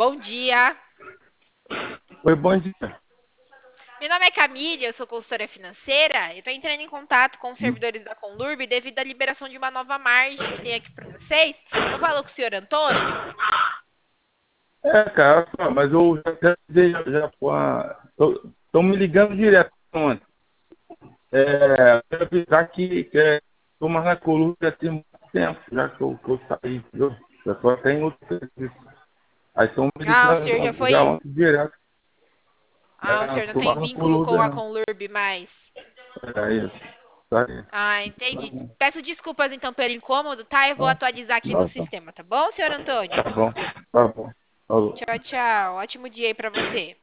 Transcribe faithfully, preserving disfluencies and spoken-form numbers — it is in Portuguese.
Bom dia. Oi, bom dia. Meu nome é Camille, eu sou consultora financeira. Eu estou entrando em contato com os servidores da Conlurb devido à liberação de uma nova margem que tem aqui para vocês. Eu falo com o senhor Antônio? É, cara, só, mas eu já já dei, já, já estão me ligando direto ontem. É, quero avisar que estou mais na coluna já tem muito tempo, já que eu, que eu saí, entendeu? Já estou até em outro serviço. Aí estão me Ah, o senhor já ligando já foi. ontem direto. Ah, o É, senhor não estou tem mais no vínculo com coluna, a não. Conlurb mais. É isso. Tá aí. Ah, Tá entendi. bom. Peço desculpas então pelo incômodo, tá? Eu vou Tá, atualizar aqui no tá, sistema, tá bom, senhor Antônio? tá bom. Tá bom. Falou. Tchau, tchau. Ótimo dia aí para você.